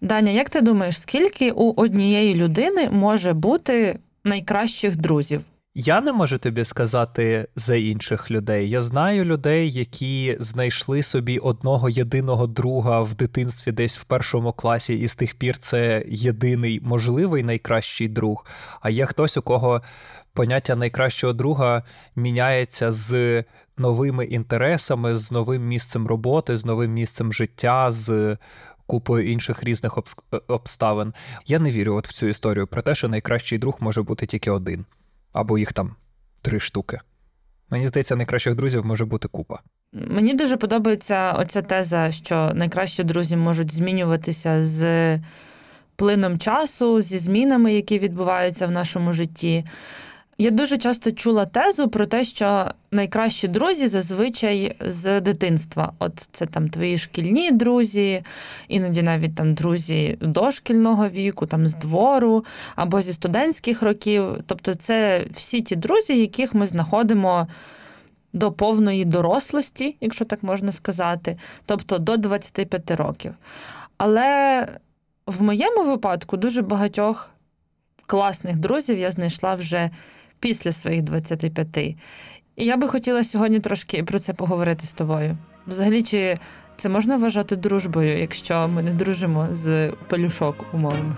Даня, як ти думаєш, скільки у однієї людини може бути найкращих друзів? Я не можу тобі сказати за інших людей. Я знаю людей, які знайшли собі одного єдиного друга в дитинстві десь в першому класі, і з тих пір це єдиний можливий найкращий друг. А є хтось, у кого поняття найкращого друга міняється з новими інтересами, з новим місцем роботи, з новим місцем життя, з купою інших різних обставин. Я не вірю в цю історію про те, що найкращий друг може бути тільки один. Або їх там 3 штуки. Мені здається, найкращих друзів може бути купа. Мені дуже подобається оця теза, що найкращі друзі можуть змінюватися з плином часу, зі змінами, які відбуваються в нашому житті. Я дуже часто чула тезу про те, що найкращі друзі зазвичай з дитинства. От це там твої шкільні друзі, іноді навіть там друзі дошкільного віку, там з двору, або зі студентських років. Тобто це всі ті друзі, яких ми знаходимо до повної дорослості, якщо так можна сказати, тобто до 25 років. Але в моєму випадку дуже багатьох класних друзів я знайшла вже після своїх 25. І я би хотіла сьогодні трошки про це поговорити з тобою. Взагалі, чи це можна вважати дружбою, якщо ми не дружимо з пелюшок, умовно?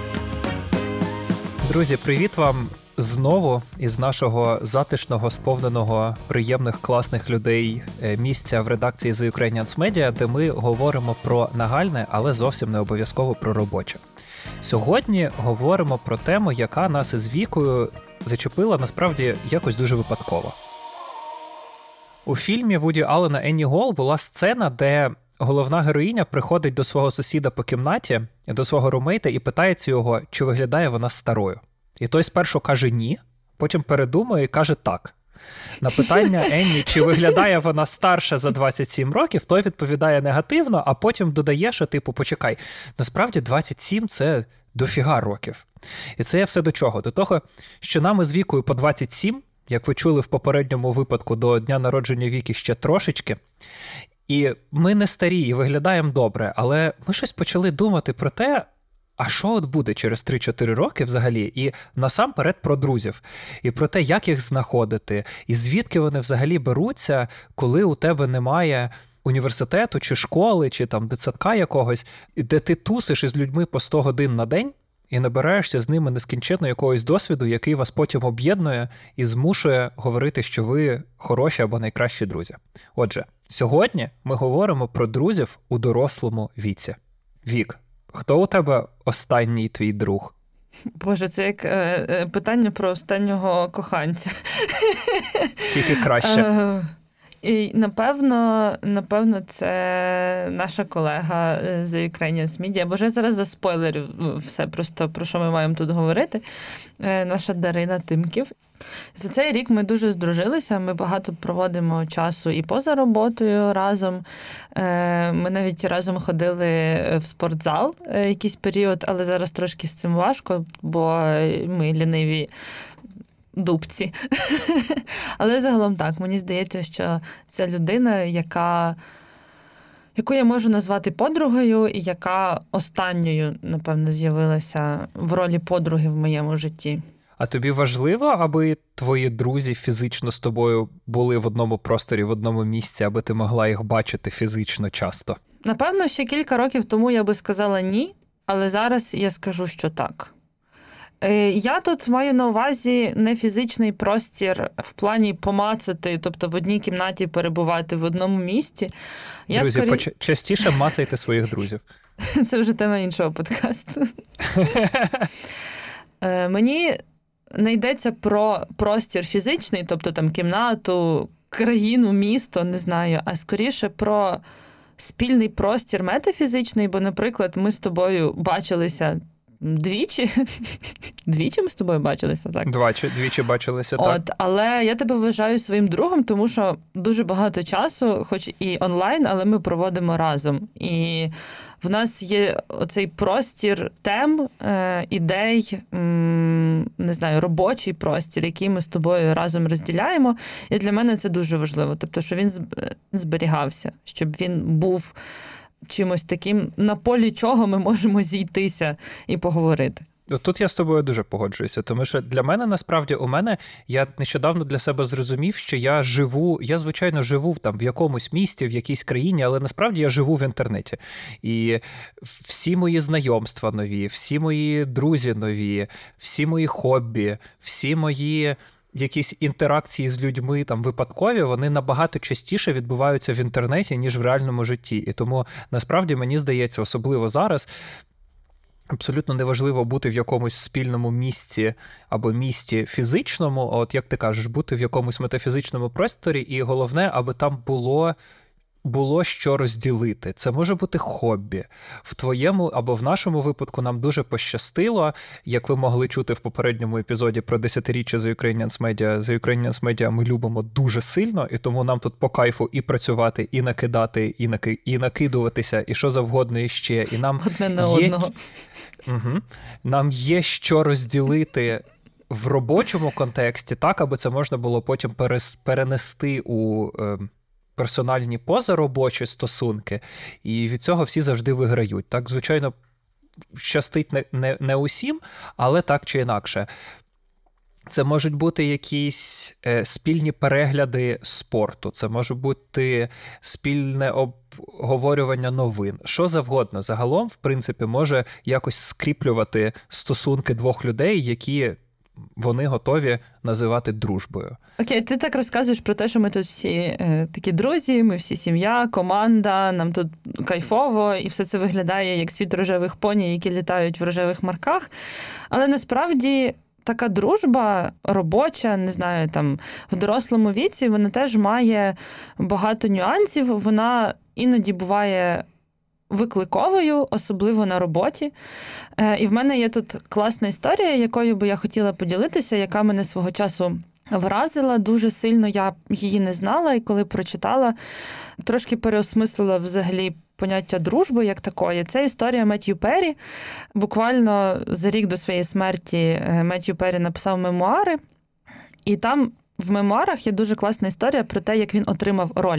Друзі, привіт вам знову із нашого затишного, сповненого, приємних, класних людей місця в редакції The Ukrainians Media, де ми говоримо про нагальне, але зовсім не обов'язково про робоче. Сьогодні говоримо про тему, яка нас із Вікою зачепила, насправді, якось дуже випадково. У фільмі Вуді Аллена «Енні Гол» була сцена, де головна героїня приходить до свого сусіда по кімнаті, до свого румейта і питається його, чи виглядає вона старою. І той спершу каже «ні», потім передумує і каже «так». На питання Енні, чи виглядає вона старша за 27 років, той відповідає негативно, а потім додає, що типу, почекай, насправді 27 – це дофіга років. І це я все до чого? До того, що нам із Вікою по 27, як ви чули в попередньому випадку, до дня народження Віки ще трошечки, і ми не старі і виглядаємо добре, але ми щось почали думати про те, а що от буде через 3-4 роки взагалі? І насамперед про друзів. І про те, як їх знаходити. І звідки вони взагалі беруться, коли у тебе немає університету, чи школи, чи там дитсадка якогось, де ти тусиш із людьми по 100 годин на день і набираєшся з ними нескінченно якогось досвіду, який вас потім об'єднує і змушує говорити, що ви хороші або найкращі друзі. Отже, сьогодні ми говоримо про друзів у дорослому віці. Вік, хто у тебе останній твій друг? Боже, це як питання про останнього коханця. Тільки краще. І, напевно, це наша колега з The Ukrainians Media, бо вже зараз заспойлерю все просто, про що ми маємо тут говорити. Наша Дарина Тимків. За цей рік ми дуже здружилися, ми багато проводимо часу і поза роботою разом. Ми навіть разом ходили в спортзал якийсь період, але зараз трошки з цим важко, бо ми ліниві дубці. Але загалом так, мені здається, що це людина, яку я можу назвати подругою, і яка останньою, напевно, з'явилася в ролі подруги в моєму житті. А тобі важливо, аби твої друзі фізично з тобою були в одному просторі, в одному місці, аби ти могла їх бачити фізично часто? Напевно, ще кілька років тому я би сказала ні, але зараз я скажу, що так. Я тут маю на увазі не фізичний простір в плані помацати, тобто в одній кімнаті перебувати в одному місці. Друзі, частіше мацайте своїх друзів. Це вже тема іншого подкасту. Мені не йдеться про простір фізичний, тобто там кімнату, країну, місто, не знаю, а скоріше про спільний простір метафізичний, бо, наприклад, ми з тобою бачилися двічі. Двічі ми з тобою бачилися, так? Двічі бачилися, так. Але я тебе вважаю своїм другом, тому що дуже багато часу, хоч і онлайн, але ми проводимо разом. І в нас є оцей простір тем, ідей, не знаю, робочий простір, який ми з тобою разом розділяємо. І для мене це дуже важливо. Тобто, що він зберігався, щоб він був чимось таким, на полі чого ми можемо зійтися і поговорити. Тут я з тобою дуже погоджуюся, тому що для мене, насправді, я нещодавно для себе зрозумів, що я, звичайно, живу там в якомусь місті, в якійсь країні, але насправді я живу в інтернеті. І всі мої знайомства нові, всі мої друзі нові, всі мої хобі, всі мої якісь інтеракції з людьми там випадкові, вони набагато частіше відбуваються в інтернеті, ніж в реальному житті. І тому, насправді, мені здається, особливо зараз, абсолютно неважливо бути в якомусь спільному місці або місті фізичному, а от як ти кажеш, бути в якомусь метафізичному просторі, і головне, аби там було що розділити. Це може бути хобі. В твоєму або в нашому випадку нам дуже пощастило, як ви могли чути в попередньому епізоді про 10-річчя The Ukrainians Media. The Ukrainians Media ми любимо дуже сильно, і тому нам тут по кайфу і працювати, і накидати, і накидуватися, і що завгодно іще. І нам одне на одного. Угу. Нам є що розділити в робочому контексті, так, аби це можна було потім перенести у персональні позаробочі стосунки, і від цього всі завжди виграють. Так, звичайно, щастить не усім, але так чи інакше. Це можуть бути якісь спільні перегляди спорту, це може бути спільне обговорювання новин. Що завгодно. Загалом, в принципі, може якось скріплювати стосунки двох людей, які вони готові називати дружбою. Окей, ти так розказуєш про те, що ми тут всі такі друзі, ми всі сім'я, команда, нам тут кайфово, і все це виглядає як світ рожевих поні, які літають в рожевих марках. Але насправді така дружба робоча, не знаю, там в дорослому віці, вона теж має багато нюансів. Вона іноді буває викликовою, особливо на роботі. І в мене є тут класна історія, якою би я хотіла поділитися, яка мене свого часу вразила дуже сильно. Я її не знала, і коли прочитала, трошки переосмислила взагалі поняття дружби як такої. Це історія Меттью Перрі. Буквально за рік до своєї смерті Меттью Перрі написав мемуари, і там в мемуарах є дуже класна історія про те, як він отримав роль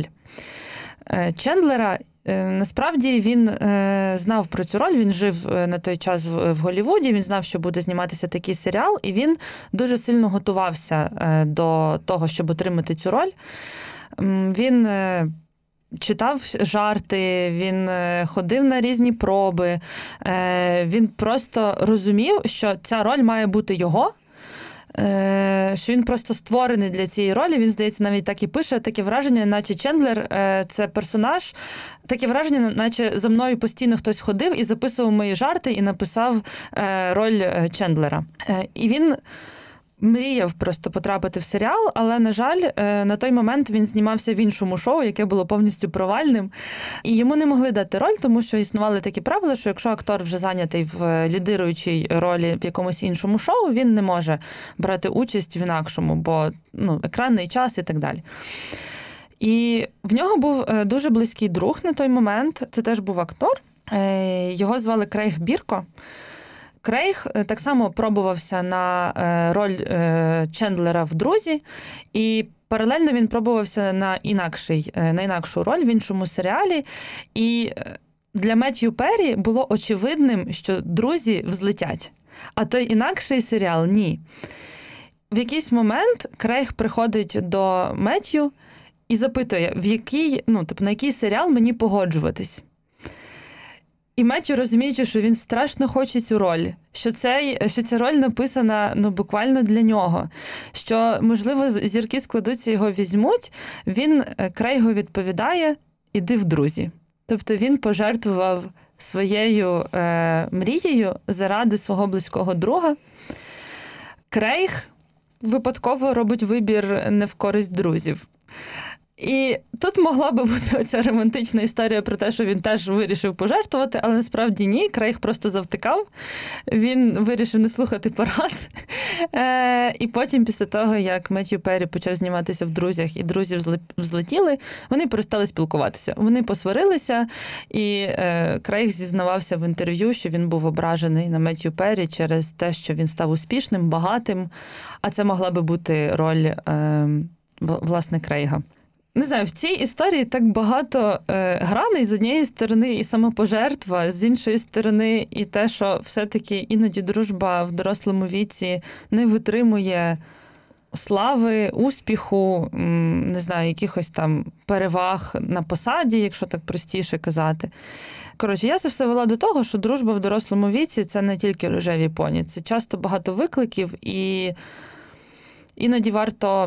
Чендлера. Насправді він знав про цю роль, він жив на той час в Голлівуді, він знав, що буде зніматися такий серіал, і він дуже сильно готувався до того, щоб отримати цю роль. Він читав жарти, він ходив на різні проби, він просто розумів, що ця роль має бути його, що він просто створений для цієї ролі. Він, здається, навіть так і пише, таке враження, наче Чендлер – це персонаж, таке враження, наче за мною постійно хтось ходив і записував мої жарти і написав роль Чендлера. І він мріяв просто потрапити в серіал, але, на жаль, на той момент він знімався в іншому шоу, яке було повністю провальним. І йому не могли дати роль, тому що існували такі правила, що якщо актор вже зайнятий в лідируючій ролі в якомусь іншому шоу, він не може брати участь в інакшому, бо екранний час і так далі. І в нього був дуже близький друг на той момент, це теж був актор, його звали Крейг Бірко. Крейг так само пробувався на роль Чендлера в «Друзі», і паралельно він пробувався на інакшу роль в іншому серіалі. І для Меттью Перрі було очевидним, що «Друзі» взлетять, а той інакший серіал – ні. В якийсь момент Крейг приходить до Меттью і запитує, на який серіал мені погоджуватись. І Меттью, розуміючи, що він страшно хоче цю роль, що ця роль написана буквально для нього, що, можливо, зірки складуться, його візьмуть, він Крейгу відповідає «Іди в «Друзі». Тобто він пожертвував своєю мрією заради свого близького друга. Крейг випадково робить вибір не в користь друзів. І тут могла би бути оця романтична історія про те, що він теж вирішив пожертвувати, але насправді ні, Крейг просто завтикав, він вирішив не слухати порад. І потім, після того, як Меттью Перрі почав зніматися в «Друзях» і «Друзі» взлетіли, вони перестали спілкуватися. Вони посварилися, і Крейг зізнавався в інтерв'ю, що він був ображений на Меттью Перрі через те, що він став успішним, багатим, а це могла би бути роль, власне, Крейга. Не знаю, в цій історії так багато граней. З однієї сторони і самопожертва, з іншої сторони і те, що все-таки іноді дружба в дорослому віці не витримує слави, успіху, не знаю, якихось там переваг на посаді, якщо так простіше казати. Коротше, я це все вела до того, що дружба в дорослому віці – це не тільки рожеві поні. Це часто багато викликів, і іноді варто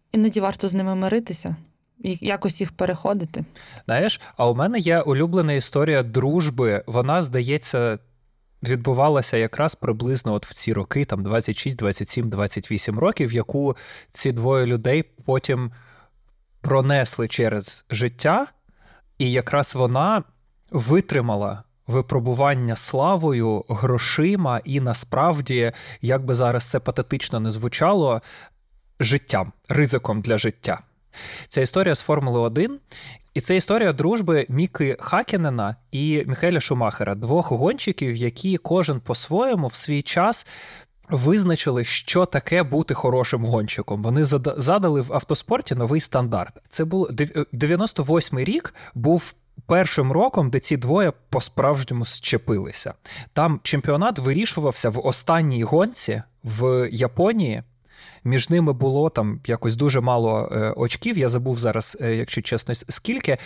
з ними миритися, і якось їх переходити. Знаєш, а у мене є улюблена історія дружби. Вона, здається, відбувалася якраз приблизно от в ці роки, там 26, 27, 28 років, яку ці двоє людей потім пронесли через життя, і якраз вона витримала випробування славою, грошима і насправді, як би зараз це патетично не звучало, життям, ризиком для життя. Ця історія з Формули-1, і це історія дружби Міки Хаккінена і Міхаеля Шумахера, двох гонщиків, які кожен по-своєму в свій час визначили, що таке бути хорошим гонщиком. Вони задали в автоспорті новий стандарт. Це був 98-й рік, був першим роком, де ці двоє по-справжньому зчепилися. Там чемпіонат вирішувався в останній гонці в Японії. Між ними було там якось дуже мало очків. Я забув зараз, якщо чесно, скільки.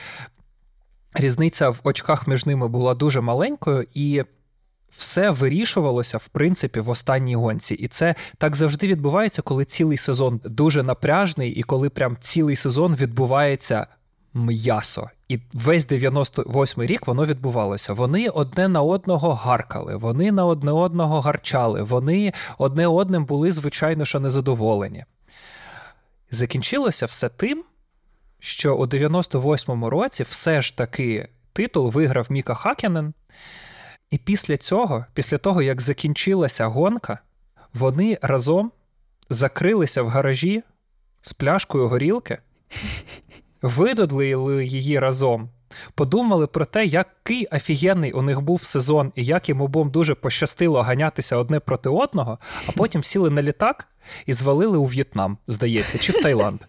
Різниця в очках між ними була дуже маленькою, і все вирішувалося, в принципі, в останній гонці. І це так завжди відбувається, коли цілий сезон дуже напряжний, і коли прям цілий сезон відбувається м'ясо. І весь 98-й рік воно відбувалося. Вони одне на одного гаркали, вони на одне одного гарчали, вони одне одним були, звичайно, що незадоволені. Закінчилося все тим, що у 98-му році все ж таки титул виграв Міка Хаккінен. І після того, як закінчилася гонка, вони разом закрилися в гаражі з пляшкою горілки, видодлили її разом, подумали про те, який офігенний у них був сезон і як їм обом дуже пощастило ганятися одне проти одного, а потім сіли на літак і звалили у В'єтнам, здається, чи в Таїланд.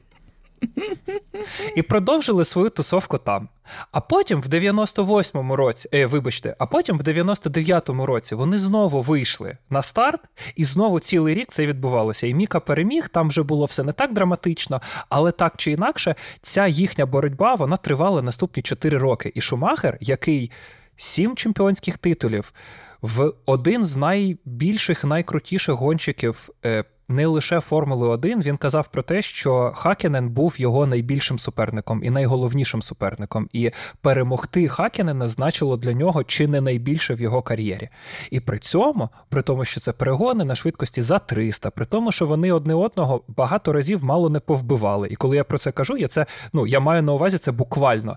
І продовжили свою тусовку там. А потім в 98-му році, а потім в 99-му році вони знову вийшли на старт, і знову цілий рік це відбувалося. І Міка переміг, там вже було все не так драматично, але так чи інакше, ця їхня боротьба, вона тривала наступні 4 роки. І Шумахер, який 7 чемпіонських титулів, в один з найбільших, найкрутіших гонщиків не лише Формули-1, він казав про те, що Хаккінен був його найбільшим суперником і найголовнішим суперником. І перемогти Хаккінена значило для нього чи не найбільше в його кар'єрі. І при тому, що це перегони на швидкості за 300, при тому, що вони одне одного багато разів мало не повбивали. І коли я про це кажу, я маю на увазі це буквально.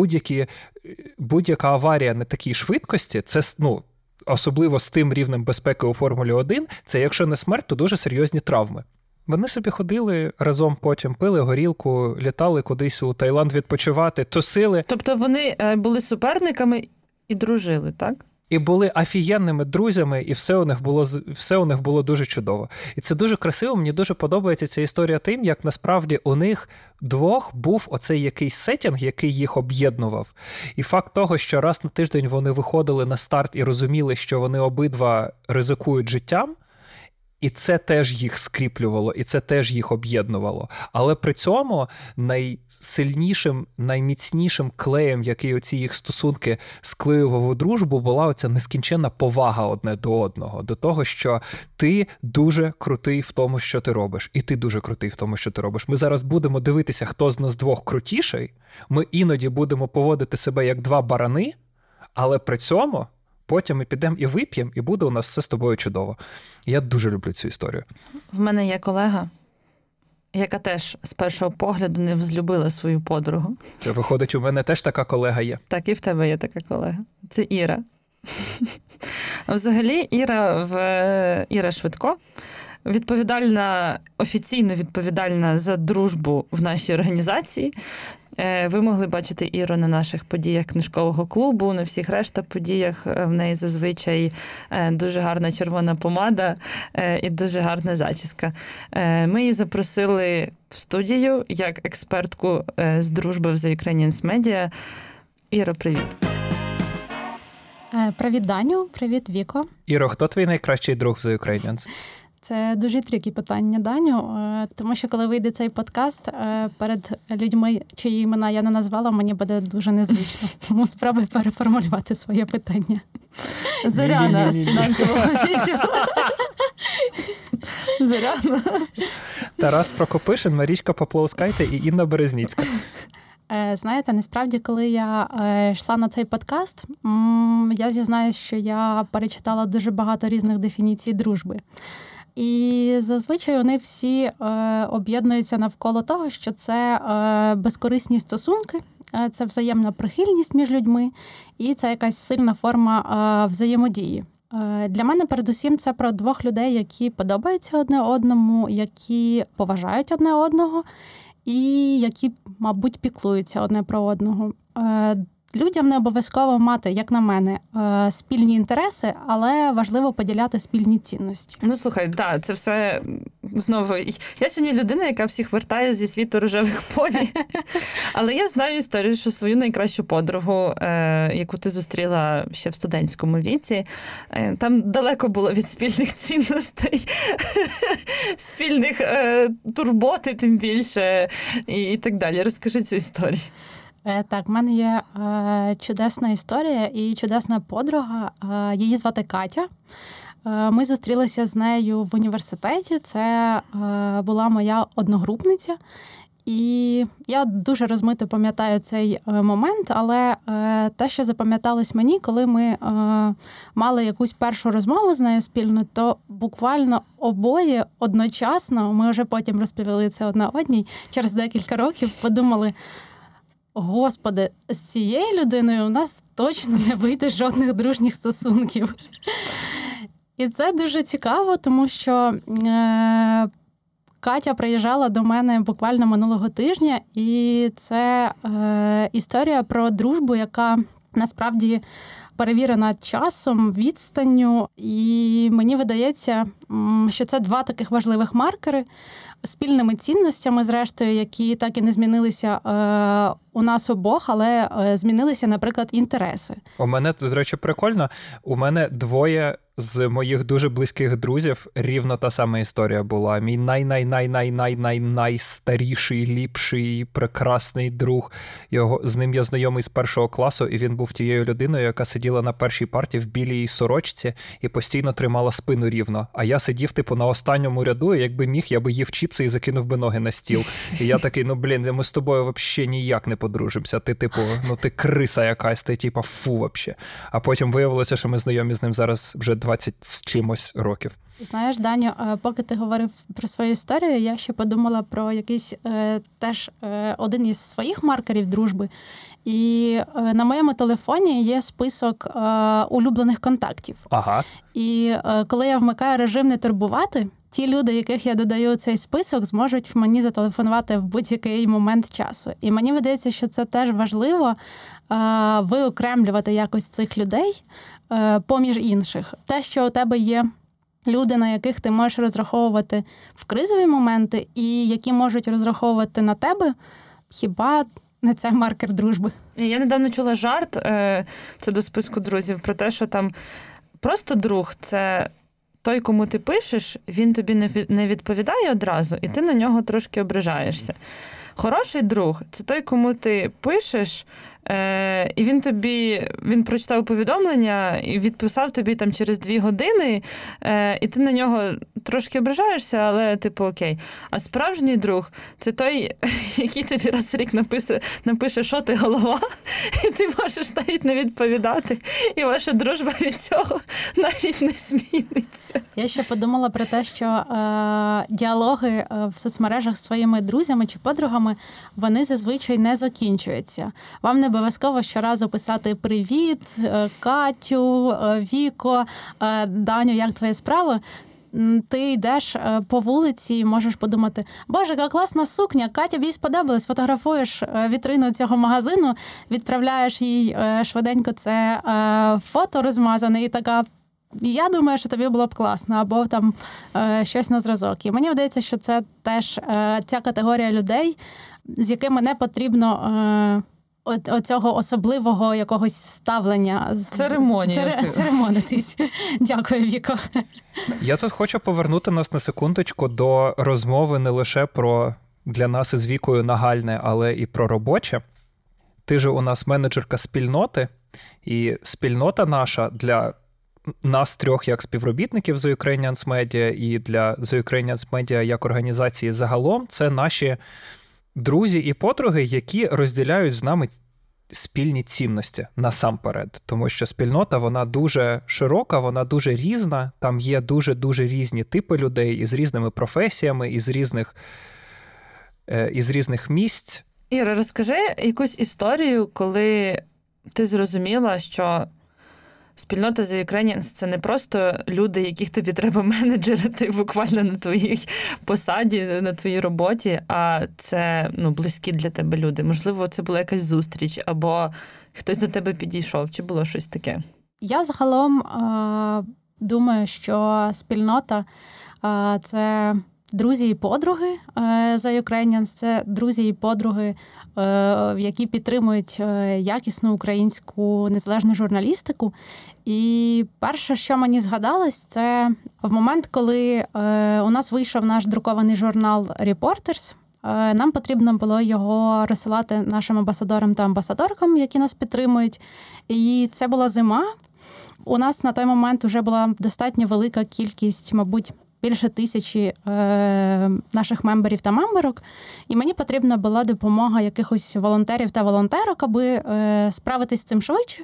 Будь-яка аварія на такій швидкості, це, особливо з тим рівнем безпеки у Формулі-1, це якщо не смерть, то дуже серйозні травми. Вони собі ходили разом потім, пили горілку, літали кудись у Таїланд відпочивати, тусили. Тобто вони були суперниками і дружили, так? І були офігенними друзями, і все у них було дуже чудово. І це дуже красиво, мені дуже подобається ця історія тим, як насправді у них двох був оцей якийсь сеттінг, який їх об'єднував. І факт того, що раз на тиждень вони виходили на старт і розуміли, що вони обидва ризикують життям, і це теж їх скріплювало, і це теж їх об'єднувало. Але при цьому найсильнішим, найміцнішим клеєм, який оці їх стосунки склеював у дружбу, була оця нескінченна повага одне до одного. До того, що ти дуже крутий в тому, що ти робиш. І ти дуже крутий в тому, що ти робиш. Ми зараз будемо дивитися, хто з нас двох крутіший. Ми іноді будемо поводити себе як два барани, але при цьому потім ми підемо і вип'ємо, і буде у нас все з тобою чудово. Я дуже люблю цю історію. В мене є колега, яка теж з першого погляду не взлюбила свою подругу. Це виходить, у мене теж така колега є. Так, і в тебе є така колега. Це Іра. Взагалі, Іра Швидко офіційно відповідальна за дружбу в нашій організації. Ви могли бачити Іру на наших подіях книжкового клубу, на всіх решта подіях. В неї зазвичай дуже гарна червона помада і дуже гарна зачіска. Ми її запросили в студію як експертку з дружби в The Ukrainians Media. Іро, привіт. Привіт, Даню. Привіт, Віко. Іро, хто твій найкращий друг в The Ukrainians? Це дуже трікі питання, Даню, тому що коли вийде цей подкаст, перед людьми, чиї імена я не назвала, мені буде дуже незвично. Тому спробуй переформулювати своє питання. Зоряна з фінансового відділу. Зоряна. Тарас Прокопишин, Марічка Поплоускайте і Інна Березніцька. Знаєте, насправді, коли я йшла на цей подкаст, я зізнаюсь, що я перечитала дуже багато різних дефініцій дружби. І зазвичай вони всі об'єднуються навколо того, що це безкорисні стосунки, це взаємна прихильність між людьми, і це якась сильна форма взаємодії. Для мене передусім це про двох людей, які подобаються одне одному, які поважають одне одного, і які, мабуть, піклуються одне про одного. Людям не обов'язково мати, як на мене, спільні інтереси, але важливо поділяти спільні цінності. Ну, слухай, так, це все знову... Я сьогодні людина, яка всіх вертає зі світу рожевих поні. Але я знаю історію, що свою найкращу подругу, яку ти зустріла ще в студентському віці, там далеко було від спільних цінностей, спільних турботи, тим більше, і так далі. Розкажи цю історію. Так, в мене є чудесна історія і чудесна подруга. Її звати Катя. Ми зустрілися з нею в університеті. Це була моя одногрупниця. І я дуже розмито пам'ятаю цей момент, але те, що запам'яталось мені, коли ми мали якусь першу розмову з нею спільно, то буквально обоє одночасно, ми вже потім розповіли це одна одній, через декілька років подумали: Господи, з цією людиною у нас точно не вийде жодних дружніх стосунків. І це дуже цікаво, тому що Катя приїжджала до мене буквально минулого тижня, і це історія про дружбу, яка насправді перевірена часом, відстанню. І мені видається, що це два таких важливих маркери спільними цінностями, зрештою, які так і не змінилися у нас обох, але змінилися, наприклад, інтереси. У мене, до речі, прикольно. У мене двоє з моїх дуже близьких друзів рівно та сама історія була. Мій найстаріший, ліпший, прекрасний друг. З ним я знайомий з першого класу, і він був тією людиною, яка сиділа на першій парті в білій сорочці і постійно тримала спину рівно. А я сидів, на останньому ряду, і якби міг, я би їв чіпси і закинув би ноги на стіл. І я такий, ми з тобою взагалі ніяк не подружимося. Ти, ти криса якась, ти, фу, вообще. А потім виявилося, що ми знайомі з ним зараз вже 20 з чимось років. Знаєш, Даню, поки ти говорив про свою історію, я ще подумала про якийсь теж один із своїх маркерів дружби. І на моєму телефоні є список улюблених контактів. Ага. І коли я вмикаю режим «Не турбувати», ті люди, яких я додаю у цей список, зможуть мені зателефонувати в будь-який момент часу. І мені видається, що це теж важливо виокремлювати якось цих людей поміж інших. Те, що у тебе є люди, на яких ти можеш розраховувати в кризові моменти, і які можуть розраховувати на тебе, хіба не це маркер дружби? Я недавно чула жарт, це до списку друзів, про те, що там просто друг – це той, кому ти пишеш, він тобі не відповідає одразу, і ти на нього трошки ображаєшся. Хороший друг – це той, кому ти пишеш, і він прочитав повідомлення і відписав тобі там через 2 години, і ти на нього трошки ображаєшся, але окей. А справжній друг – це той, який тобі раз в рік напише, що ти голова, і ти можеш навіть не відповідати, і ваша дружба від цього навіть не зміниться. Я ще подумала про те, що діалоги в соцмережах з своїми друзями чи подругами, вони зазвичай не закінчуються. Вам не обов'язково щоразу писати «Привіт, Катю, Віко, Даню, як твоя справа?». ти йдеш по вулиці і можеш подумати, боже, яка класна сукня, Катя, їй сподобалась, фотографуєш вітрину цього магазину, відправляєш їй швиденько це фото розмазане і така, я думаю, що тобі було б класно, або там щось на зразок. І мені здається, що це теж ця категорія людей, з якими не потрібно оцього особливого якогось ставлення. Церемонитись. Дякую, Віко. Я тут хочу повернути нас на секундочку до розмови не лише про для нас із Вікою нагальне, але і про робоче. Ти ж у нас менеджерка спільноти, і спільнота наша для нас трьох як співробітників The Ukrainians Media і для The Ukrainians Media як організації загалом, це наші друзі і подруги, які розділяють з нами спільні цінності насамперед. Тому що спільнота, вона дуже широка, вона дуже різна, там є дуже-дуже різні типи людей із різними професіями, із різних місць. Іра, розкажи якусь історію, коли ти зрозуміла, що спільнота The Ukrainians – це не просто люди, яких тобі треба менеджерити буквально на твоїй посаді, на твоїй роботі, а це близькі для тебе люди. Можливо, це була якась зустріч, або хтось до тебе підійшов, чи було щось таке? Я загалом думаю, що спільнота – це друзі і подруги The Ukrainians, це друзі і подруги, які підтримують якісну українську незалежну журналістику. І перше, що мені згадалось, це в момент, коли у нас вийшов наш друкований журнал «Reporters», нам потрібно було його розсилати нашим амбасадорам та амбасадоркам, які нас підтримують. І це була зима. У нас на той момент вже була достатньо велика кількість, мабуть, більше 1000 наших мемберів та мемберок, і мені потрібна була допомога якихось волонтерів та волонтерок, аби справитись з цим швидше.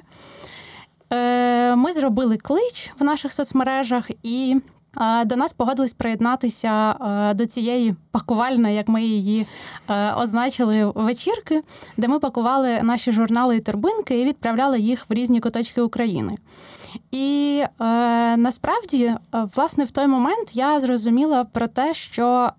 Ми зробили клич в наших соцмережах, і до нас погодились приєднатися до цієї пакувальної, як ми її означили, вечірки, де ми пакували наші журнали і торбинки і відправляли їх в різні куточки України. І насправді, власне, в той момент я зрозуміла про те, що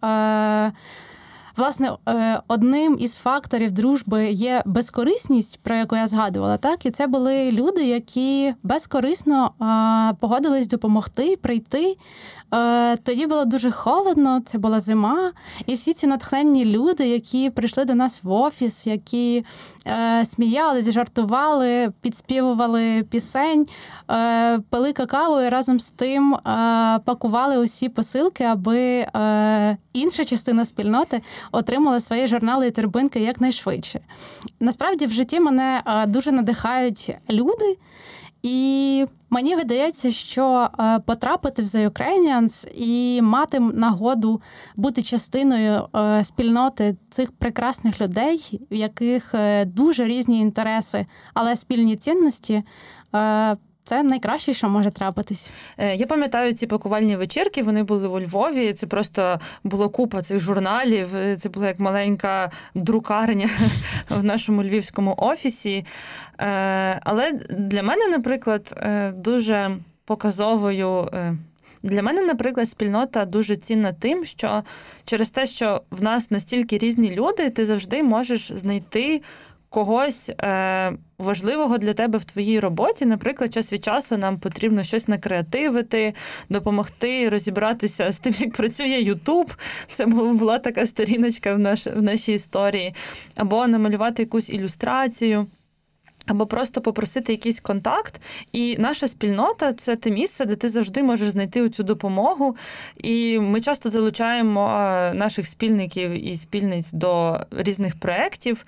власне, одним із факторів дружби є безкорисність, про яку я згадувала, так? І це були люди, які безкорисно погодились допомогти, прийти. Тоді було дуже холодно, це була зима, і всі ці натхненні люди, які прийшли до нас в офіс, які сміялись, жартували, підспівували пісень, пили какао і разом з тим пакували усі посилки, аби інша частина спільноти отримала свої журнали і торбинки якнайшвидше. Насправді, в житті мене дуже надихають люди, і мені видається, що потрапити в The Ukrainians і мати нагоду бути частиною спільноти цих прекрасних людей, в яких дуже різні інтереси, але спільні цінності – це найкраще, що може трапитись. Я пам'ятаю ці пакувальні вечірки, вони були у Львові, це просто було купа цих журналів, це була як маленька друкарня в нашому львівському офісі. Але для мене, наприклад, дуже показовою... Для мене, наприклад, спільнота дуже цінна тим, що через те, що в нас настільки різні люди, ти завжди можеш знайти когось важливого для тебе в твоїй роботі. Наприклад, час від часу нам потрібно щось накреативити, допомогти розібратися з тим, як працює YouTube. Це була така сторіночка в нашій історії. Або намалювати якусь ілюстрацію. Або просто попросити якийсь контакт. І наша спільнота – це те місце, де ти завжди можеш знайти цю допомогу. І ми часто залучаємо наших спільників і спільниць до різних проєктів.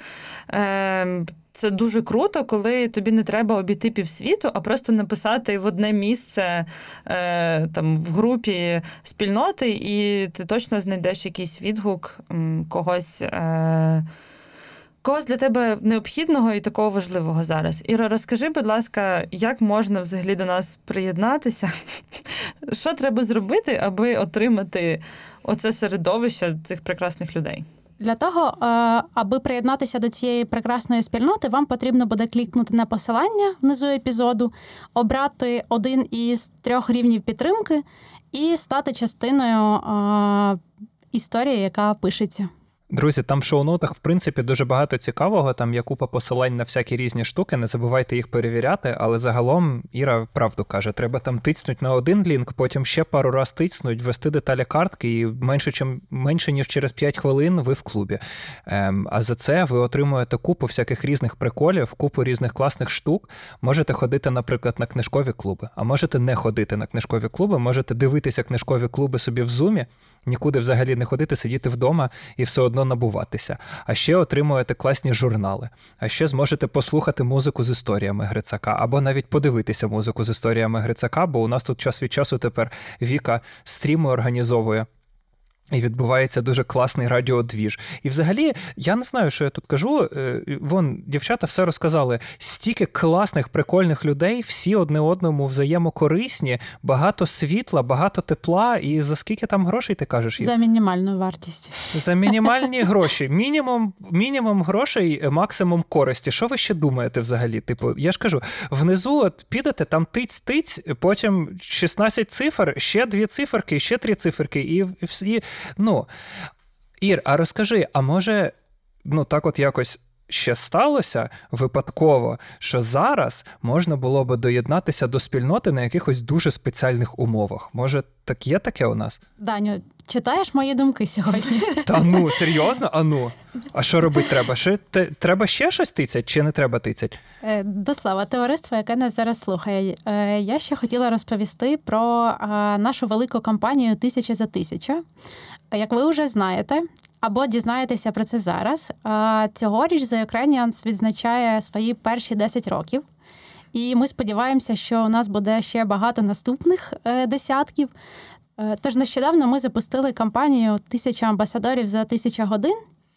Це дуже круто, коли тобі не треба обійти півсвіту, а просто написати в одне місце там, в групі спільноти, і ти точно знайдеш якийсь відгук когось для тебе необхідного і такого важливого зараз. Іра, розкажи, будь ласка, як можна взагалі до нас приєднатися? Що треба зробити, аби отримати оце середовище цих прекрасних людей? Для того, аби приєднатися до цієї прекрасної спільноти, вам потрібно буде клікнути на посилання внизу епізоду, обрати один із 3 рівнів підтримки і стати частиною історії, яка пишеться. Друзі, там в шоу-нотах, в принципі, дуже багато цікавого, там є купа посилань на всякі різні штуки, не забувайте їх перевіряти, але загалом Іра правду каже, треба там тицнуть на один лінк, потім ще пару раз тицнуть, ввести деталі картки, і менше ніж через 5 хвилин ви в клубі. А за це ви отримуєте купу всяких різних приколів, купу різних класних штук. Можете ходити, наприклад, на книжкові клуби, а можете не ходити на книжкові клуби, можете дивитися книжкові клуби собі в Зумі, нікуди взагалі не ходити, сидіти вдома і все одно набуватися. А ще отримуєте класні журнали. А ще зможете послухати музику з історіями Грицака, або навіть подивитися музику з історіями Грицака, бо у нас тут час від часу тепер Віка стріми організовує. І відбувається дуже класний радіодвіж. І взагалі, я не знаю, що я тут кажу. Вон, дівчата все розказали. Стільки класних, прикольних людей, всі одне одному взаємокорисні, багато світла, багато тепла. І за скільки там грошей, ти кажеш? За мінімальну вартість. За мінімальні гроші. Мінімум грошей, максимум користі. Що ви ще думаєте взагалі? Типу, я ж кажу, внизу от підете, там тиць-тиць, потім 16 цифр, ще 2 циферки, ще 3 циферки, і ну, Ір, а розкажи, а може, так от якось ще сталося випадково, що зараз можна було би доєднатися до спільноти на якихось дуже спеціальних умовах? Може, так є таке у нас? Даню, читаєш мої думки сьогодні? Та серйозно? А що робити треба? Треба ще щось тицять чи не треба тицять? До слова, товариство, яке нас зараз слухає. Я ще хотіла розповісти про нашу велику кампанію «1000 за 1000». Як ви вже знаєте, або дізнаєтеся про це зараз, цьогоріч The Ukrainians відзначає свої перші 10 років. І ми сподіваємося, що у нас буде ще багато наступних десятків. Тож нещодавно ми запустили кампанію «1000 амбасадорів за 1000 годин».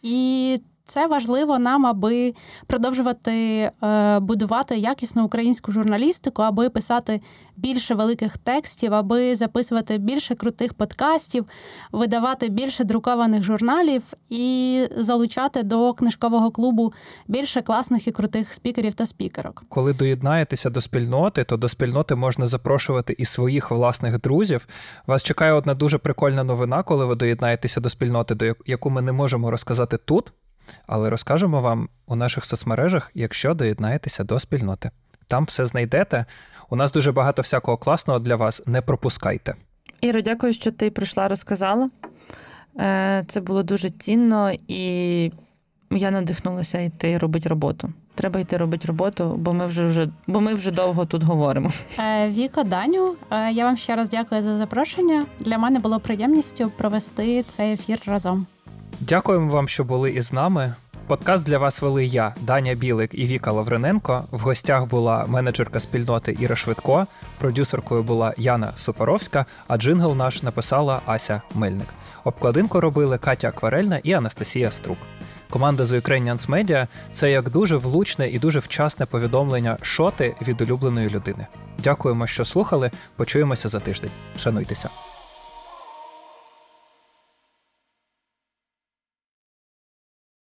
І це важливо нам, аби продовжувати будувати якісну українську журналістику, аби писати більше великих текстів, аби записувати більше крутих подкастів, видавати більше друкованих журналів і залучати до книжкового клубу більше класних і крутих спікерів та спікерок. Коли доєднаєтеся до спільноти, то до спільноти можна запрошувати і своїх власних друзів. Вас чекає одна дуже прикольна новина, коли ви доєднаєтеся до спільноти, яку ми не можемо розказати тут, але розкажемо вам у наших соцмережах, якщо доєднаєтеся до спільноти. Там все знайдете. У нас дуже багато всякого класного для вас. Не пропускайте. Іро, дякую, що ти прийшла, розказала. Це було дуже цінно, і я надихнулася йти робити роботу. Треба йти робити роботу, бо ми вже довго тут говоримо. Віко, Даню, я вам ще раз дякую за запрошення. Для мене було приємністю провести цей ефір разом. Дякуємо вам, що були із нами. Подкаст для вас вели я, Даня Білик і Віка Лавриненко. В гостях була менеджерка спільноти Іра Швидко, продюсеркою була Яна Супоровська, а джингл наш написала Ася Мельник. Обкладинку робили Катя Акварельна і Анастасія Струк. Команда The Ukrainians Media – це як дуже влучне і дуже вчасне повідомлення «Шо ти» від улюбленої людини. Дякуємо, що слухали. Почуємося за тиждень. Шануйтеся.